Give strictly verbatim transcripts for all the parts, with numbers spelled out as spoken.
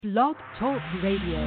Blog Talk Radio.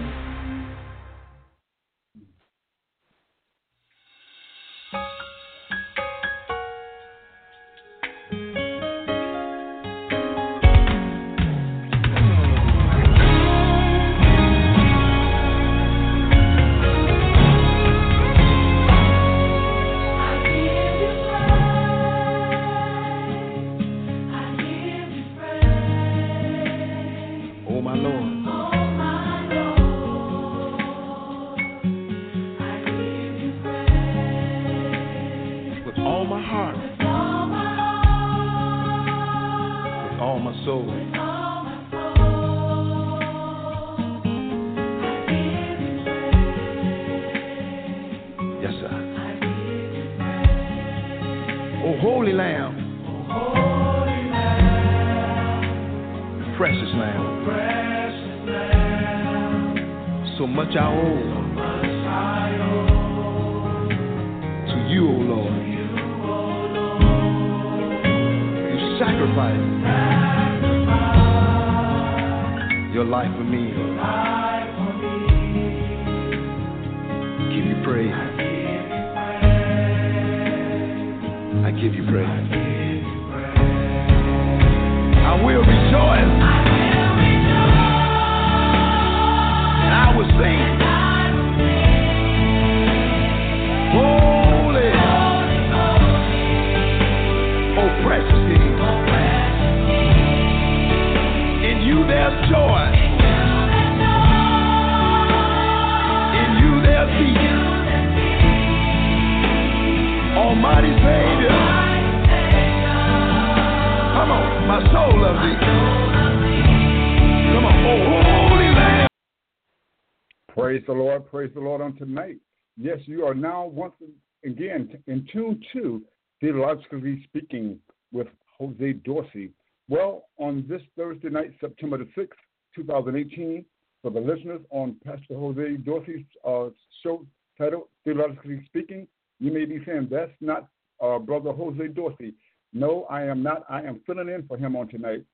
Praise the Lord, praise the Lord on tonight. Yes, you are now once again in tune to Theologically Speaking with Jose Dorsey. Well, on this Thursday night, September the sixth, twenty eighteen, for the listeners on Pastor Jose Dorsey's uh, show titled Theologically Speaking, you may be saying, that's not uh, Brother Jose Dorsey. No, I am not. I am filling in for him on tonight.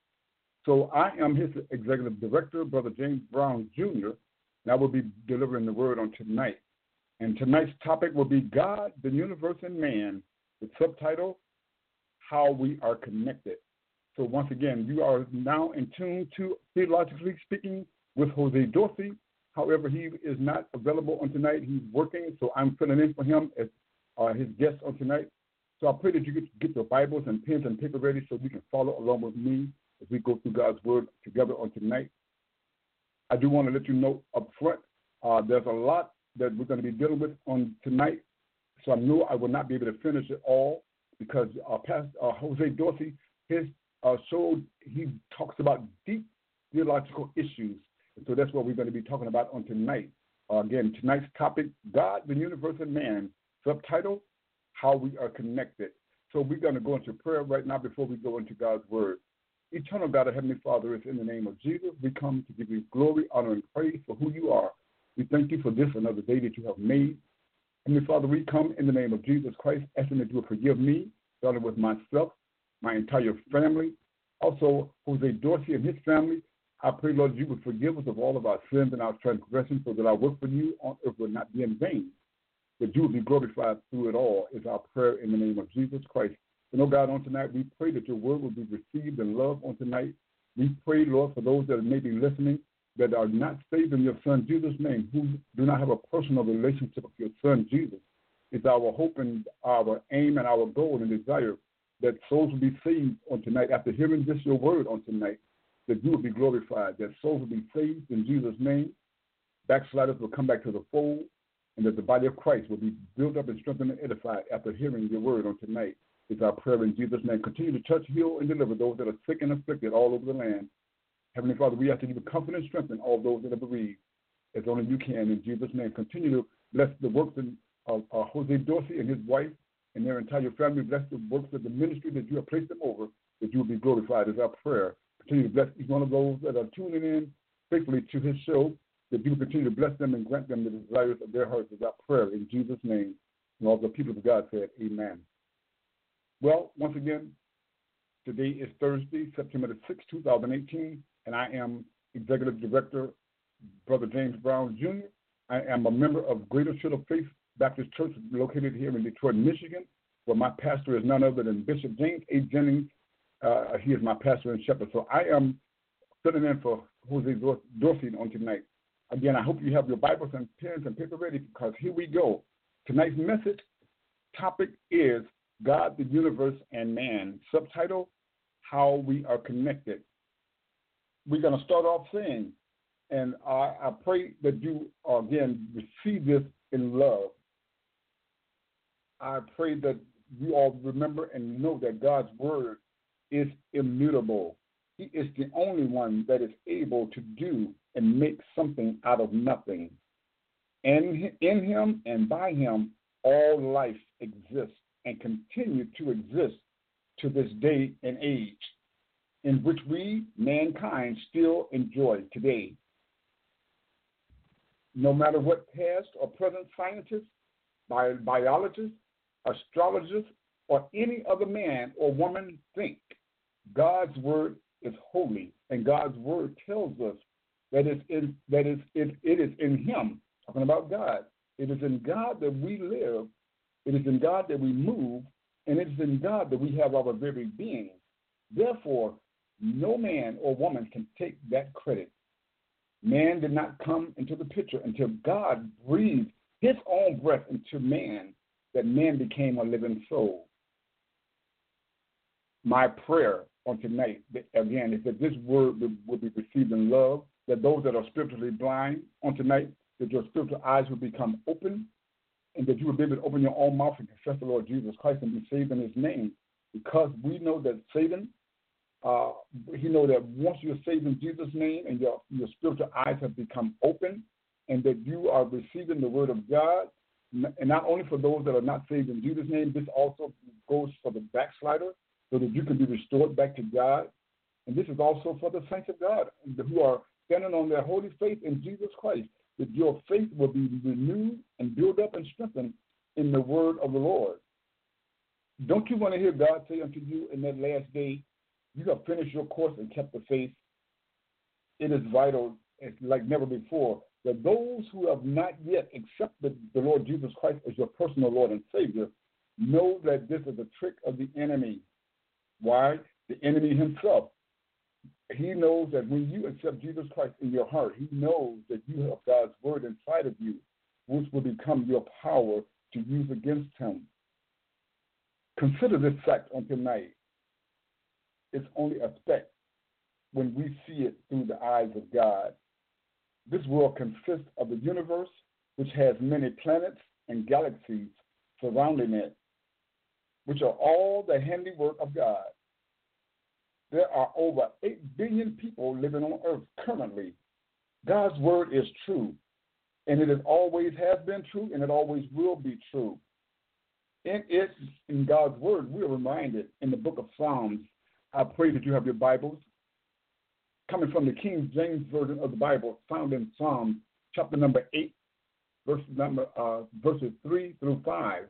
So I am his executive director, Brother James Brown, Junior, and I will be delivering the word on tonight. And tonight's topic will be God, the Universe, and Man, with subtitle, How We Are Connected. So once again, you are now in tune to Theologically Speaking with Jose Dorsey. However, he is not available on tonight. He's working, so I'm filling in for him as uh, his guest on tonight. So I pray that you get, get your Bibles and pens and paper ready so you can follow along with me as we go through God's word together on tonight. I do want to let you know up front, uh, there's a lot that we're going to be dealing with on tonight. So I know I will not be able to finish it all because uh, Pastor uh, Jose Dorsey, his uh, show, he talks about deep theological issues. And so that's what we're going to be talking about on tonight. Uh, again, tonight's topic, God, the Universe, and Man, subtitle, How We Are Connected. So we're going to go into prayer right now before we go into God's word. Eternal God, our Heavenly Father, is in the name of Jesus. We come to give you glory, honor, and praise for who you are. We thank you for this another day that you have made. Heavenly Father, we come in the name of Jesus Christ, asking that you will forgive me, starting with myself, my entire family, also Jose Dorsey and his family. I pray, Lord, you will forgive us of all of our sins and our transgressions so that our work for you on earth will not be in vain. That you will be glorified through it all is our prayer in the name of Jesus Christ. And, oh God, on tonight, we pray that your word will be received in love on tonight. We pray, Lord, for those that may be listening that are not saved in your Son Jesus' name, who do not have a personal relationship with your Son Jesus. It's our hope and our aim and our goal and desire that souls will be saved on tonight after hearing this, your word on tonight, that you will be glorified, that souls will be saved in Jesus' name, backsliders will come back to the fold, and that the body of Christ will be built up and strengthened and edified after hearing your word on tonight. It's our prayer in Jesus' name. Continue to touch, heal, and deliver those that are sick and afflicted all over the land. Heavenly Father, we ask that you would comfort and strengthen all those that are bereaved, as only you can in Jesus' name. Continue to bless the works of uh, Jose Dorsey and his wife and their entire family. Bless the works of the ministry that you have placed them over, that you will be glorified is our prayer. Continue to bless each one of those that are tuning in faithfully to his show, that you will continue to bless them and grant them the desires of their hearts is our prayer in Jesus' name. And all the people of God said, amen. Well, once again, today is Thursday, September the sixth, twenty eighteen, and I am Executive Director, Brother James Brown, Junior I am a member of Greater Shield of Faith Baptist Church located here in Detroit, Michigan, where my pastor is none other than Bishop James A. Jennings. Uh, he is my pastor and shepherd. So I am filling in for Jose Dorsey on tonight. Again, I hope you have your Bibles and pens and paper ready, because here we go. Tonight's message topic is God, the universe, and man. Subtitle, How We Are Connected. We're going to start off saying, and I, I pray that you, again, receive this in love. I pray that you all remember and know that God's word is immutable. He is the only one that is able to do and make something out of nothing. And in him and by him, all life exists and continue to exist to this day and age, in which we, mankind, still enjoy today. No matter what past or present scientists, bi- biologists, astrologers, or any other man or woman think, God's word is holy, and God's word tells us that it's in, that is it, it is in him, talking about God. It is in God that we live, it is in God that we move, and it is in God that we have our very being. Therefore, no man or woman can take that credit. Man did not come into the picture until God breathed his own breath into man, that man became a living soul. My prayer on tonight, again, is that this word will, will be received in love, that those that are spiritually blind on tonight, that your spiritual eyes will become open, and that you will be able to open your own mouth and confess the Lord Jesus Christ and be saved in his name. Because we know that Satan, uh, he know that once you're saved in Jesus' name and your, your spiritual eyes have become open, and that you are receiving the word of God, and not only for those that are not saved in Jesus' name, this also goes for the backslider, so that you can be restored back to God. And this is also for the saints of God who are standing on their holy faith in Jesus Christ, that your faith will be renewed and built up and strengthened in the word of the Lord. Don't you want to hear God say unto you in that last day, you have finished your course and kept the faith? It is vital, like never before, that those who have not yet accepted the Lord Jesus Christ as your personal Lord and Savior know that this is a trick of the enemy. Why? The enemy himself. He knows that when you accept Jesus Christ in your heart, he knows that you have God's word inside of you, which will become your power to use against him. Consider this fact on tonight. It's only a speck when we see it through the eyes of God. This world consists of the universe, which has many planets and galaxies surrounding it, which are all the handiwork of God. There are over eight billion people living on earth currently. God's word is true, and it has always has been true, and it always will be true. In it, in God's word, we are reminded in the book of Psalms. I pray that you have your Bibles, coming from the King James Version of the Bible, found in Psalms chapter number eight, verse number uh, verses three through five.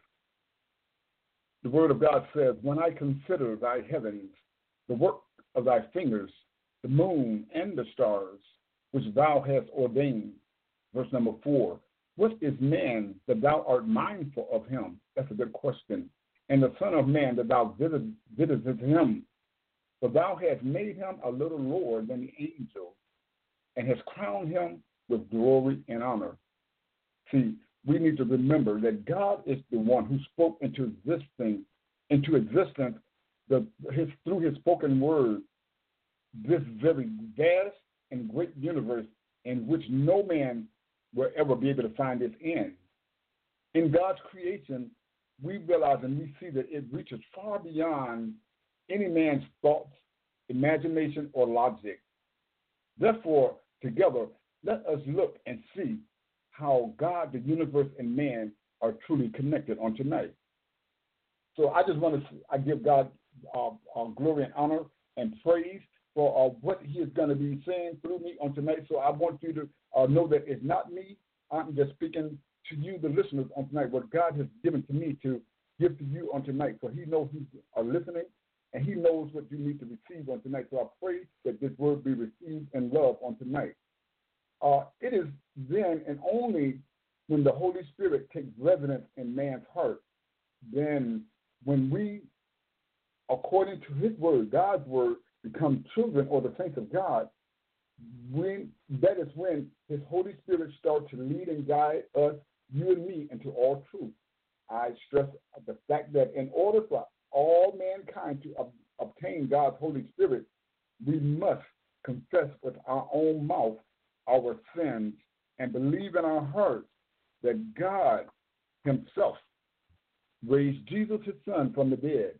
The word of God says, "When I consider thy heavens, the work of thy fingers, the moon and the stars, which thou hast ordained." Verse number four, "What is man that thou art mindful of him?" That's a good question. "And the Son of Man that thou visitest him. For thou hast made him a little lower than the angels, and hast crowned him with glory and honor." See, we need to remember that God is the one who spoke into existence, into existence the, his, through his spoken word, this very vast and great universe in which no man will ever be able to find its end. In God's creation, we realize and we see that it reaches far beyond any man's thoughts, imagination, or logic. Therefore, together, let us look and see how God, the universe, and man are truly connected on tonight. So I just want to, I give God uh, uh, glory and honor and praise for uh, what he is going to be saying through me on tonight. So I want you to uh, know that it's not me. I'm just speaking to you, the listeners, on tonight, what God has given to me to give to you on tonight. For he knows who are listening, and he knows what you need to receive on tonight. So I pray that this word be received in love on tonight. Uh, it is then and only when the Holy Spirit takes residence in man's heart, then when we, according to his word, God's word, become children or the saints of God, when that is when his Holy Spirit starts to lead and guide us, you and me, into all truth. I stress the fact that in order for all mankind to ob- obtain God's Holy Spirit, we must confess with our own mouth our sins and believe in our hearts that God himself raised Jesus, his son, from the dead.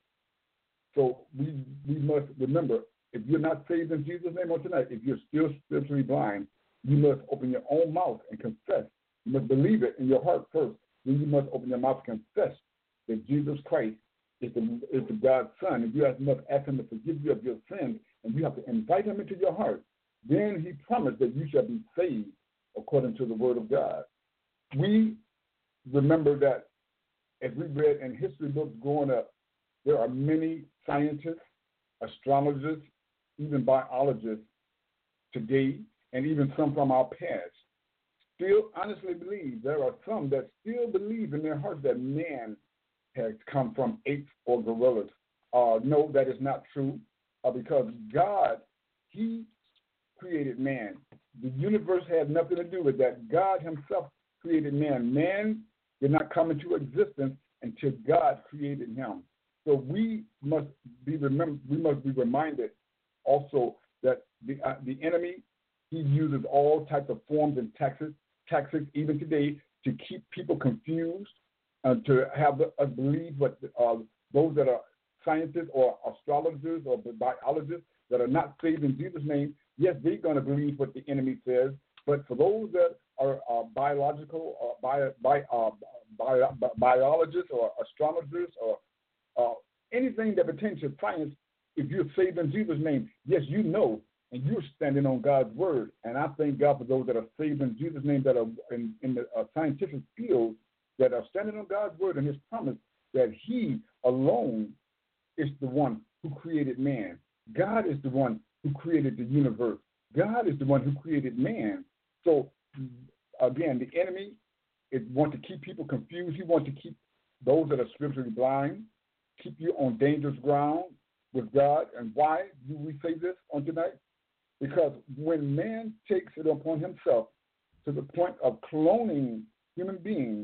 So we we must remember, if you're not saved in Jesus' name on tonight, if you're still spiritually blind, you must open your own mouth and confess. You must believe it in your heart first. Then you must open your mouth and confess that Jesus Christ is the, is the God's Son. And you must ask him to forgive you of your sins, and you have to invite him into your heart. Then he promised that you shall be saved according to the word of God. We remember that as we read in history books growing up, there are many scientists, astrologers, even biologists today, and even some from our past, still honestly believe, there are some that still believe in their hearts that man has come from apes or gorillas. Uh, no, that is not true, uh, because God, he created man. The universe had nothing to do with that. God himself created man. Man did not come into existence until God created him. So we must be remember, we must be reminded also that the uh, the enemy, he uses all types of forms and tactics, tactics even today to keep people confused, uh, to have us believe what uh, those that are scientists or astrologers or biologists that are not saved in Jesus' name, yes, they're going to believe what the enemy says. But for those that are uh, biological or bio, bio, uh, bio, biologists or astrologers or uh, anything that pertains to science, if you're saved in Jesus' name, yes, you know, and you're standing on God's word. And I thank God for those that are saved in Jesus' name, that are in, in the uh, scientific field, that are standing on God's word and his promise that he alone is the one who created man. God is the one who created the universe. God is the one who created man. So, again, the enemy is wants to keep people confused. He wants to keep those that are spiritually blind, keep you on dangerous ground with God. And why do we say this on tonight? Because when man takes it upon himself to the point of cloning human beings,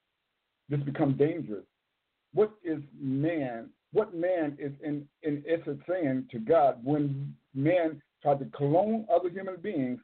this becomes dangerous. What is man? What man is in, in essence saying to God when man tries to clone other human beings?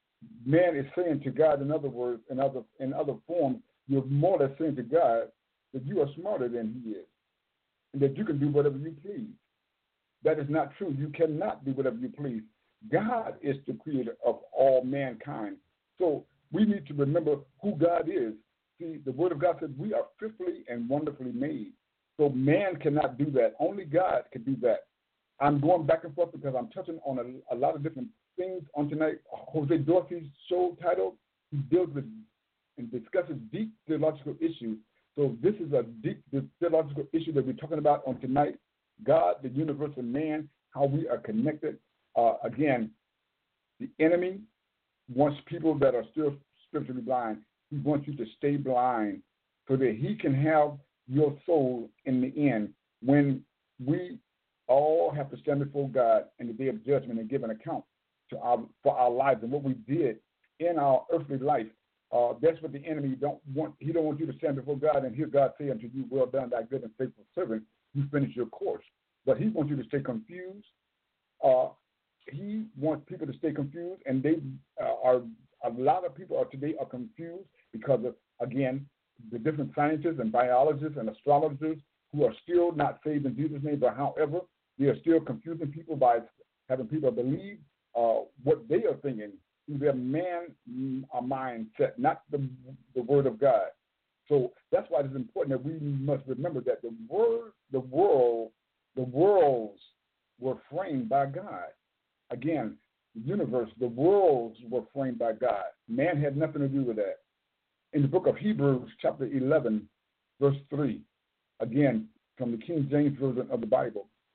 Man is saying to God, in other words, in other in other forms, you're more or less saying to God that you are smarter than he is, and that you can do whatever you please. That is not true. You cannot do whatever you please. God is the creator of all mankind. So we need to remember who God is. See, the word of God says we are fearfully and wonderfully made. So man cannot do that. Only God can do that. I'm going back and forth because I'm touching on a, a lot of different things on tonight. Jose Dorsey's show title, he deals with and discusses deep theological issues. So this is a deep theological issue that we're talking about on tonight. God, the universe, and man, how we are connected. Uh, again, the enemy wants people that are still spiritually blind. He wants you to stay blind so that he can have your soul in the end when we all have to stand before God in the day of judgment and give an account to our, for our lives and what we did in our earthly life. Uh, that's what the enemy don't want. He don't want you to stand before God and hear God say unto you, well done, thy good and faithful servant. You finish your course. But he wants you to stay confused. Uh, he wants people to stay confused, and they uh, are a lot of people are today are confused because of, again, the different scientists and biologists and astrologers who are still not saved in Jesus' name, but however, they are still confusing people by having people believe uh, what they are thinking through their man uh, mindset, not the, the word of God. So that's why it's important that we must remember that the word, the world, the worlds were framed by God. Again, the universe, the worlds were framed by God. Man had nothing to do with that. In the book of Hebrews, chapter eleven, verse three, again, from the King James Version of the Bible,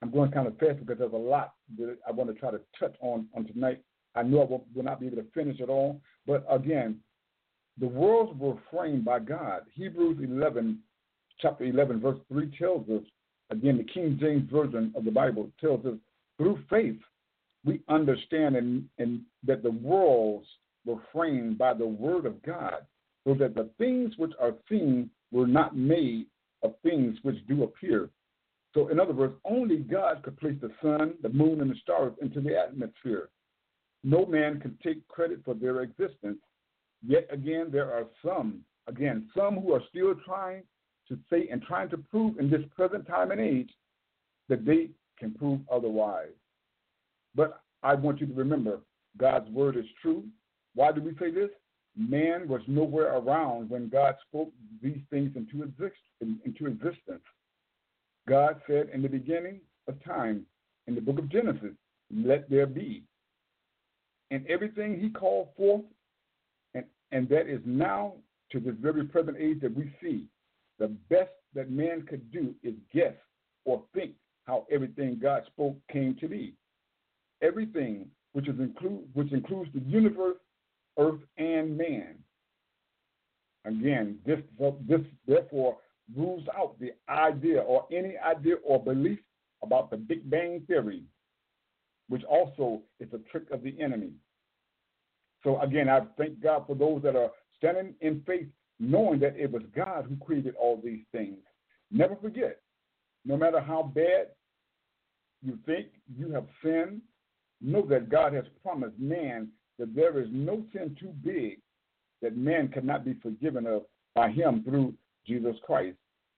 I'm going kind of fast because there's a lot that I want to try to touch on, on tonight. I know I will, will not be able to finish it all, but again, the worlds were framed by God. Hebrews eleven, chapter eleven, verse three tells us, again, the King James Version of the Bible tells us, through faith, we understand and, and that the worlds were framed by the word of God, so that the things which are seen were not made of things which do appear. So, in other words, only God could place the sun, the moon, and the stars into the atmosphere. No man can take credit for their existence. Yet again, there are some, again, some who are still trying to say and trying to prove in this present time and age that they can prove otherwise. But I want you to remember, God's word is true. Why do we say this? Man was nowhere around when God spoke these things into, exist- into existence. God said in the beginning of time, in the book of Genesis, let there be. And everything he called forth, and, and that is now to this very present age that we see, the best that man could do is guess or think how everything God spoke came to be. Everything which is include which includes the universe, earth, and man. Again, this this therefore rules out the idea or any idea or belief about the Big Bang Theory, which also is a trick of the enemy. So again, I thank God for those that are standing in faith, knowing that it was God who created all these things. Never forget, no matter how bad you think you have sinned, know that God has promised man that there is no sin too big that man cannot be forgiven of by him through Jesus Christ.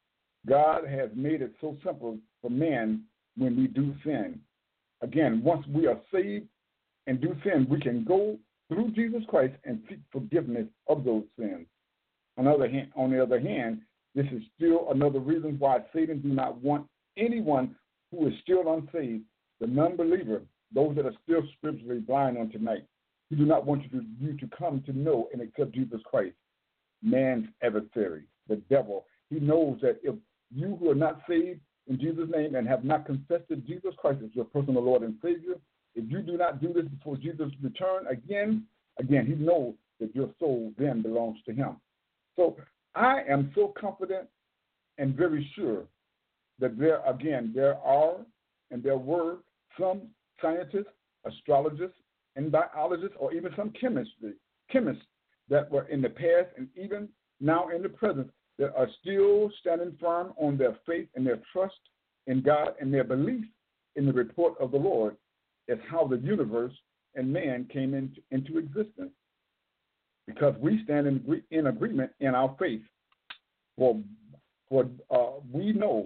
God has made it so simple for man when we do sin. Again, once we are saved and do sin, we can go through Jesus Christ and seek forgiveness of those sins. On the other hand, on the other hand, this is still another reason why Satan do not want anyone who is still unsaved, the non-believer, those that are still spiritually blind on tonight. He do not want you to, you to come to know and accept Jesus Christ, man's adversary, the devil. He knows that if you who are not saved in Jesus' name and have not confessed that Jesus Christ is your personal Lord and Savior, if you do not do this before Jesus' return again, again, he knows that your soul then belongs to him. So I am so confident and very sure that there, again, there are and there were some scientists, astrologists, and biologists, or even some chemistry, chemists that were in the past and even now in the present that are still standing firm on their faith and their trust in God and their belief in the report of the Lord as how the universe and man came into, into existence. Because we stand in, in agreement in our faith. For, for uh, we know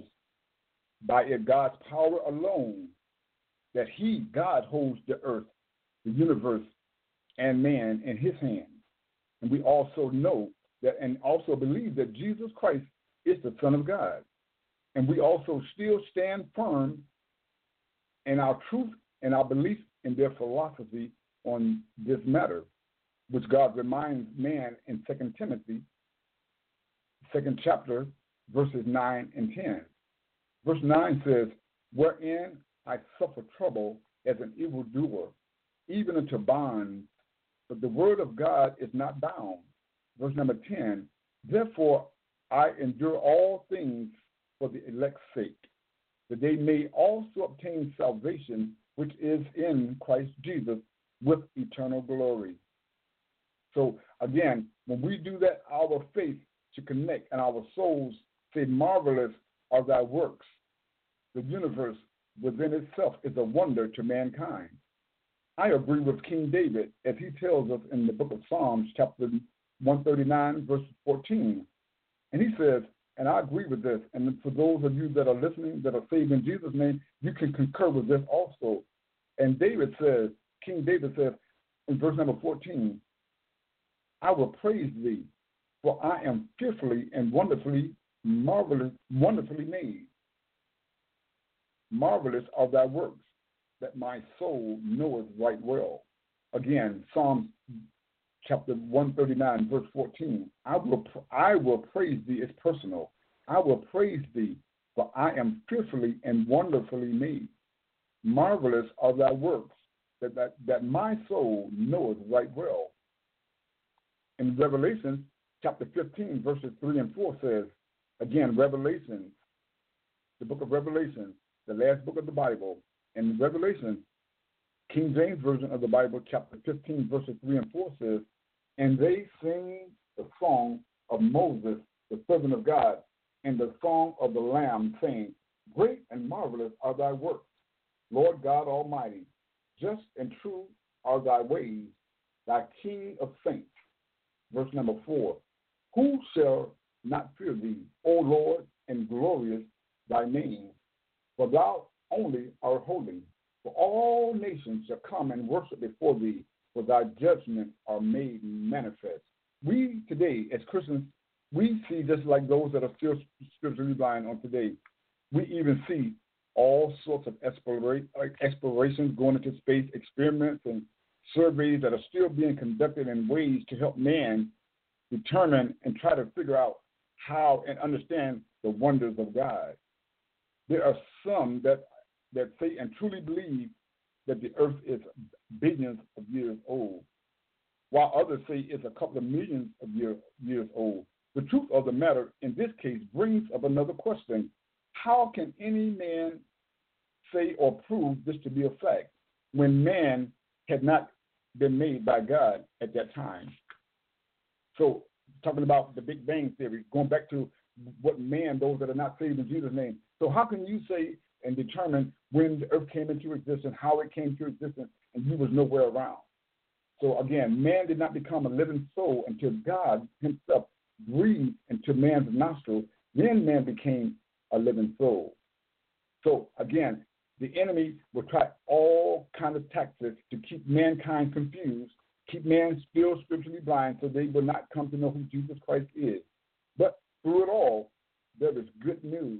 by it God's power alone that he, God, holds the earth, the universe, and man in his hands. And we also know that and also believe that Jesus Christ is the Son of God. And we also still stand firm in our truth and our belief in their philosophy on this matter, which God reminds man in Second Timothy, second chapter, verses nine and ten. Verse nine says, wherein I suffer trouble as an evildoer, even unto bonds, but the word of God is not bound. Verse number ten, therefore I endure all things for the elect's sake, that they may also obtain salvation which is in Christ Jesus with eternal glory. So again, when we do that, our faith should connect and our souls say, marvelous are thy works. The universe within itself is a wonder to mankind. I agree with King David as he tells us in the book of Psalms, chapter one thirty-nine, verse fourteen. And he says, and I agree with this, and for those of you that are listening, that are saved in Jesus' name, you can concur with this also. And David says, King David says in verse number fourteen, I will praise thee, for I am fearfully and wonderfully, marvelous, wonderfully made. Marvelous are thy works, that my soul knoweth right well. Again, Psalms chapter one thirty-nine, verse fourteen. I will, I will praise thee. It's personal. I will praise thee, for I am fearfully and wonderfully made. Marvelous are thy works, that, that, that my soul knoweth right well. In Revelation chapter fifteen, verses three and four says, again, Revelation, the book of Revelation, the last book of the Bible, in Revelation, King James Version of the Bible, chapter fifteen, verses three and four says, and they sing the song of Moses, the servant of God, and the song of the Lamb, saying, great and marvelous are thy works, Lord God Almighty. Just and true are thy ways, thy King of saints. Verse number four, who shall not fear thee, O Lord, and glorious thy name? For thou only art holy. For all nations shall come and worship before thee, for thy judgments are made manifest. We today, as Christians, we see just like those that are still spiritually blind on today, we even see all sorts of explorations going into space, experiments and surveys that are still being conducted in ways to help man determine and try to figure out how and understand the wonders of God. There are some that, that say and truly believe that the earth is billions of years old, while others say it's a couple of millions of year, years old. The truth of the matter in this case brings up another question. How can any man say or prove this to be a fact when man had not been made by God at that time? So, talking about the Big Bang Theory, going back to what man, those that are not saved in Jesus' name. So how can you say and determine when the earth came into existence, how it came to existence, and you was nowhere around? So again, man did not become a living soul until God himself breathed into man's nostrils. Then man became a living soul. So again, the enemy will try all kinds of tactics to keep mankind confused, keep man still spiritually blind, so they will not come to know who Jesus Christ is. But through it all, there is good news.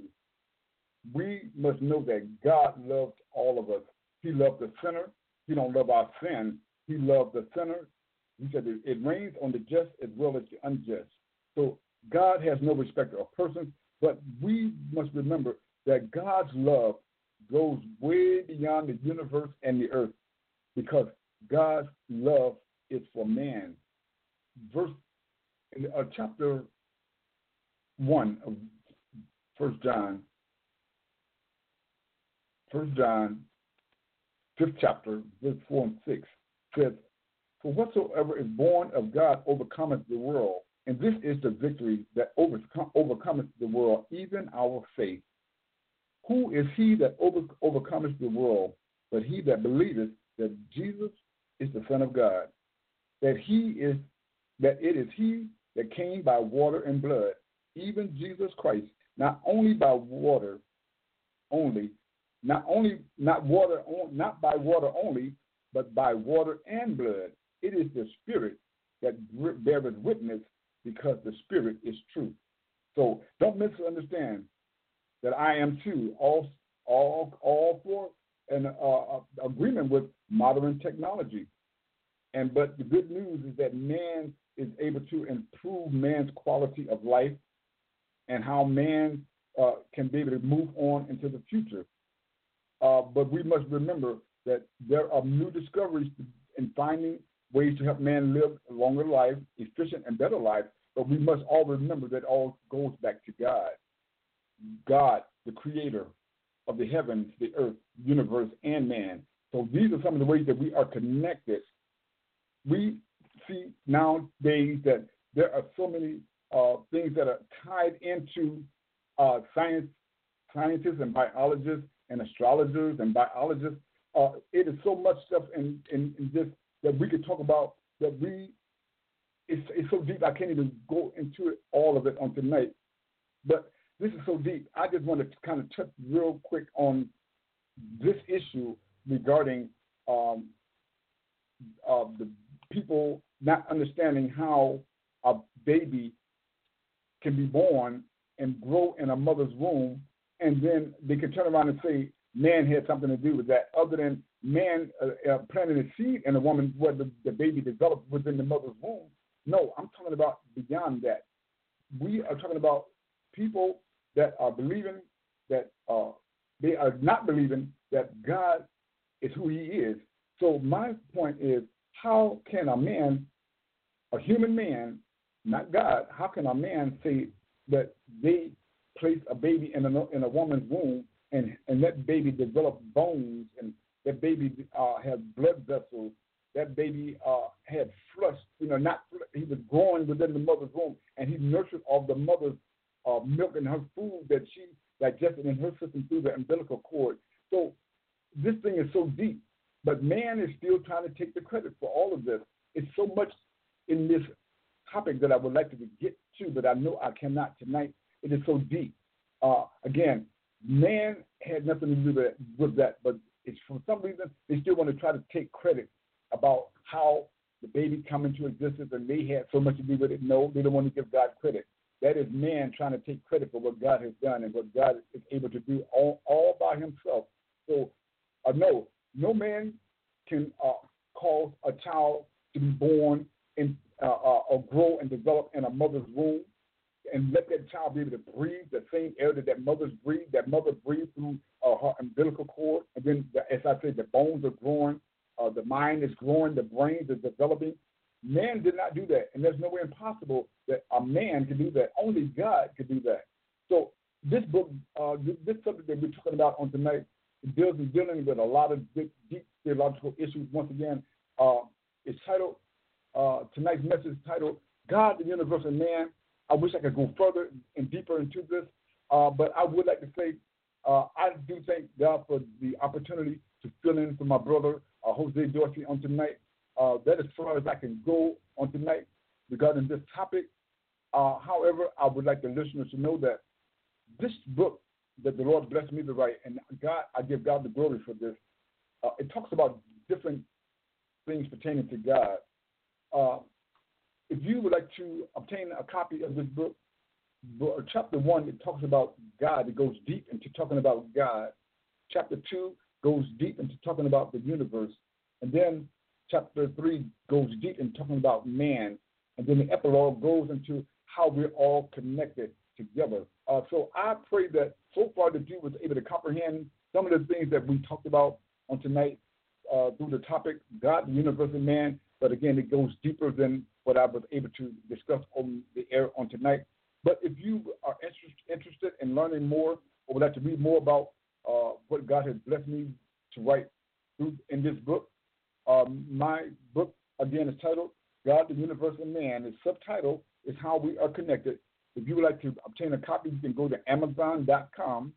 We must know that God loves all of us. He loved the sinner. He don't love our sin. He loved the sinner. He said it, it rains on the just as well as the unjust. So God has no respect of persons, but we must remember that God's love goes way beyond the universe and the earth, because God's love is for man. Verse in uh, chapter one of First John, First John, fifth chapter, verse four and six says, "For whatsoever is born of God overcometh the world, and this is the victory that overcome, overcometh the world, even our faith. Who is he that over, overcometh the world, but he that believeth that Jesus is the Son of God, that he is that it is he that came by water and blood, even Jesus Christ, not only by water only, not only not water not by water only, but by water and blood. It is the Spirit that beareth witness, because the Spirit is truth." So don't misunderstand that I am too all all all for an uh, agreement with modern technology. And but the good news is that man is able to improve man's quality of life and how man uh, can be able to move on into the future. Uh, but we must remember that there are new discoveries in finding ways to help man live a longer life, efficient and better life. But we must all remember that all goes back to God. God, the creator of the heavens, the earth, universe, and man. So these are some of the ways that we are connected. We see nowadays that there are so many uh, things that are tied into uh, science, scientists and biologists and astrologers and biologists. Uh, it is so much stuff in, in, in this that we could talk about that we, it's, it's so deep I can't even go into it, all of it on tonight. But this is so deep. I just want to kind of touch real quick on this issue regarding um, uh, the people not understanding how a baby can be born and grow in a mother's womb, and then they can turn around and say man had something to do with that, other than man uh, uh, planting a seed in a woman where the, the baby developed within the mother's womb. No, I'm talking about beyond that. We are talking about people that are believing that uh, they are not believing that God is who he is. So my point is, how can a man, a human man, not God, how can a man say that they place a baby in a, in a woman's womb and, and that baby develop bones and that baby uh, has blood vessels, that baby uh, had flush, you know, not he was growing within the mother's womb, and he nurtured all the mother's uh, milk and her food that she digested in her system through the umbilical cord. So this thing is so deep, but man is still trying to take the credit for all of this. It's so much in this topic that I would like to get to, but I know I cannot tonight. It is so deep. Uh, again, man had nothing to do with, with that, but it's for some reason they still want to try to take credit about how the baby come into existence and they had so much to do with it. No, they don't want to give God credit. That is man trying to take credit for what God has done and what God is able to do all, all by himself. So, uh, no, no man can uh, cause a child to be born in, uh, uh, or grow and develop in a mother's womb and let that child be able to breathe the same air that that mother's breathe, that mother breathes through uh, her umbilical cord. And then, the, as I said, the bones are growing, uh, the mind is growing, the brain is developing. Man did not do that, and there's no way impossible that a man can do that. Only God could do that. So this book, uh, this, this subject that we're talking about on tonight, deals with dealing with a lot of deep, deep theological issues. Once again, uh, it's titled, uh, tonight's message is titled, God, the Universal Man. I wish I could go further and deeper into this, uh, but I would like to say uh, I do thank God for the opportunity to fill in for my brother, uh, Jose Dorsey, on tonight. Uh, that is as far as I can go on tonight regarding this topic. Uh, however, I would like the listeners to know that this book that the Lord blessed me to write, and God, I give God the glory for this, uh, it talks about different things pertaining to God. Uh, if you would like to obtain a copy of this book, book chapter one, it talks about God. It goes deep into talking about God. Chapter two goes deep into talking about the universe. And then chapter three goes deep in talking about man, and then the epilogue goes into how we're all connected together. Uh, so I pray that so far that you was able to comprehend some of the things that we talked about on tonight uh, through the topic, God, the universal man. But again, it goes deeper than what I was able to discuss on the air on tonight. But if you are interest, interested in learning more or would like to read more about uh, what God has blessed me to write through in this book, Um, my book, again, is titled God, the Universal Man. Its subtitle is How We Are Connected. If you would like to obtain a copy, you can go to amazon dot com.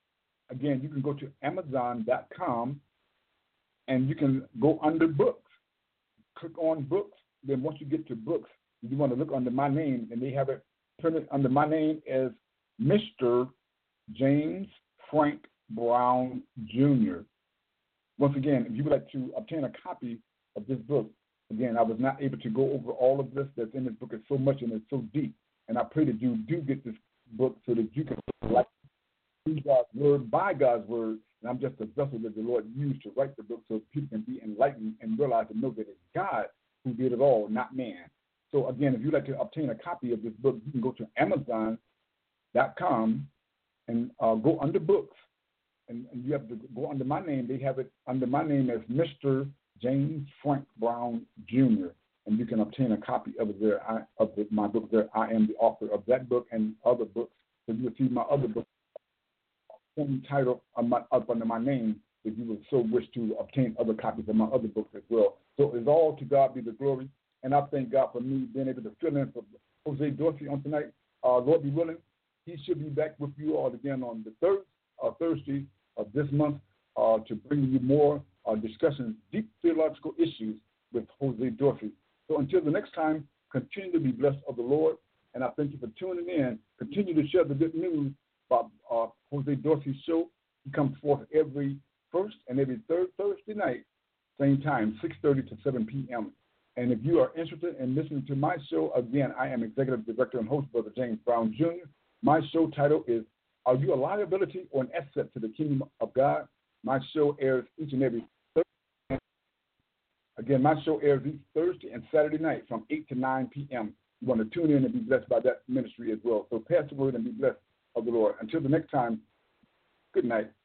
Again, you can go to amazon dot com, and you can go under books. Click on books. Then once you get to books, you want to look under my name, and they have it printed under my name as Mister James Frank Brown, Junior Once again, if you would like to obtain a copy of this book, again, I was not able to go over all of this that's in this book. It's so much and it's so deep. And I pray that you do get this book so that you can like God's word by God's word. And I'm just a vessel that the Lord used to write the book so people can be enlightened and realize and know that it's God who did it all, not man. So again, if you'd like to obtain a copy of this book, you can go to amazon dot com and uh, go under books. And, and you have to go under my name. They have it under my name as Mister James Frank Brown, Junior And you can obtain a copy of it there, I, of the, my book there. I am the author of that book and other books. So you will see my other books, same title up under my name, if you would so wish to obtain other copies of my other books as well. So it's all to God be the glory. And I thank God for me being able to fill in for Jose Dorsey on tonight. Uh, Lord be willing, he should be back with you all again on the third uh, Thursday of this month uh, to bring you more uh, discussions, deep theological issues with Jose Dorsey. So until the next time, continue to be blessed of the Lord. And I thank you for tuning in. Continue to share the good news about uh, Jose Dorsey's show. He comes forth every first and every third Thursday night, same time, six thirty to seven p.m. And if you are interested in listening to my show, again, I am Executive Director and host, Brother James Brown, Junior My show title is Are You a Liability or an Asset to the Kingdom of God? My show airs each and every Thursday. Again, my show airs each Thursday and Saturday night from eight to nine p.m. You want to tune in and be blessed by that ministry as well. So pass the word and be blessed of the Lord. Until the next time, Good night.